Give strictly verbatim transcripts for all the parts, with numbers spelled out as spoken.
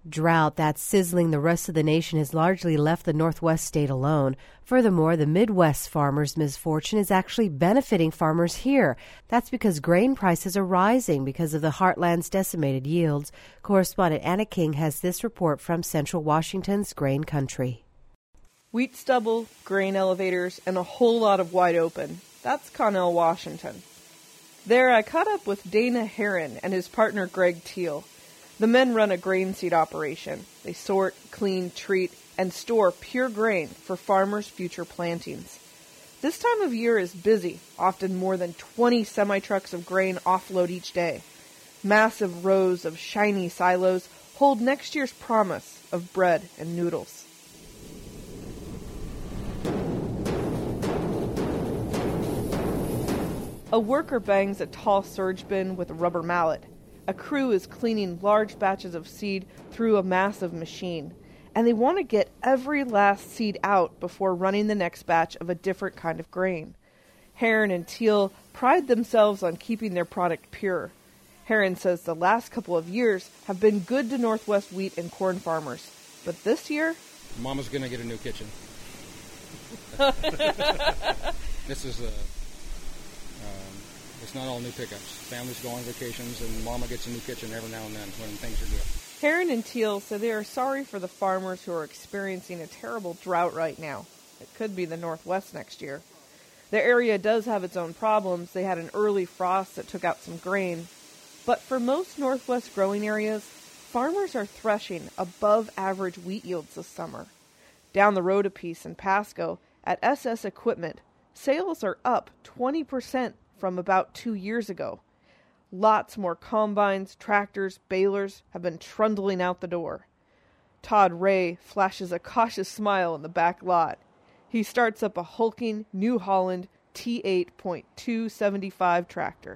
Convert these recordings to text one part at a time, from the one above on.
Drought that's sizzling the rest of the nation has largely left the Northwest state alone. Furthermore, the Midwest farmers' misfortune is actually benefiting farmers here. That's because grain prices are rising because of the heartland's decimated yields. Correspondent Anna King has this report from Central Washington's grain country. Wheat stubble, grain elevators, and a whole lot of wide open. That's Connell, Washington. There, I caught up with Dana Herron and his partner Greg Teal. The men run a grain seed operation. They sort, clean, treat, and store pure grain for farmers' future plantings. This time of year is busy, often more than twenty semi-trucks of grain offload each day. Massive rows of shiny silos hold next year's promise of bread and noodles. A worker bangs a tall surge bin with a rubber mallet. A crew is cleaning large batches of seed through a massive machine, and they want to get every last seed out before running the next batch of a different kind of grain. Herron and Teal pride themselves on keeping their product pure. Herron says the last couple of years have been good to Northwest wheat and corn farmers, but this year... Mama's going to get a new kitchen. This is a... It's not all new pickups. Families go on vacations, and Mama gets a new kitchen every now and then when things are good. Herron and Teal say they are sorry for the farmers who are experiencing a terrible drought right now. It could be the Northwest next year. The area does have its own problems. They had an early frost that took out some grain. But for most Northwest growing areas, farmers are threshing above average wheat yields this summer. Down the road a piece in Pasco, at S S Equipment, sales are up twenty percent from about two years ago. Lots more combines, tractors, balers have been trundling out the door. Todd Ray flashes a cautious smile in the back lot. He starts up a hulking New Holland T eight point two seven five tractor.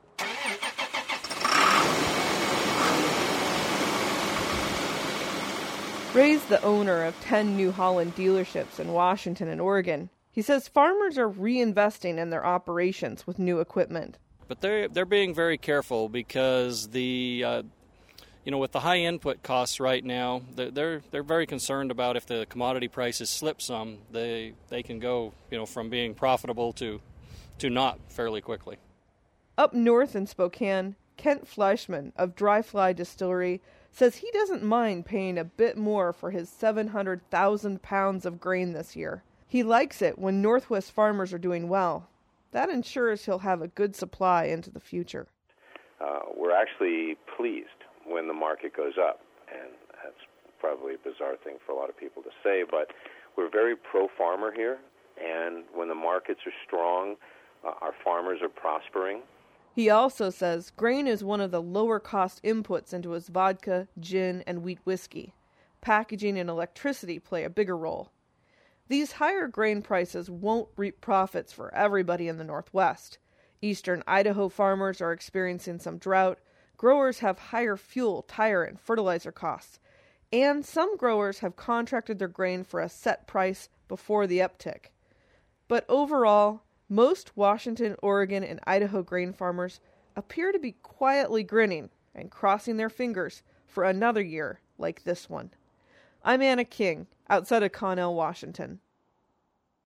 Ray's the owner of ten New Holland dealerships in Washington and Oregon. He says farmers are reinvesting in their operations with new equipment. But they're they're being very careful because the uh, you know with the high input costs right now, they're, they're they're very concerned about if the commodity prices slip some, they they can go you know from being profitable to to not fairly quickly. Up north in Spokane, Kent Fleischman of Dry Fly Distillery says he doesn't mind paying a bit more for his seven hundred thousand pounds of grain this year. He likes it when Northwest farmers are doing well. That ensures he'll have a good supply into the future. Uh, we're actually pleased when the market goes up, and that's probably a bizarre thing for a lot of people to say, but we're very pro-farmer here, and when the markets are strong, uh, our farmers are prospering. He also says grain is one of the lower-cost inputs into his vodka, gin, and wheat whiskey. Packaging and electricity play a bigger role. These higher grain prices won't reap profits for everybody in the Northwest. Eastern Idaho farmers are experiencing some drought. Growers have higher fuel, tire, and fertilizer costs. And some growers have contracted their grain for a set price before the uptick. But overall, most Washington, Oregon, and Idaho grain farmers appear to be quietly grinning and crossing their fingers for another year like this one. I'm Anna King, outside of Connell, Washington.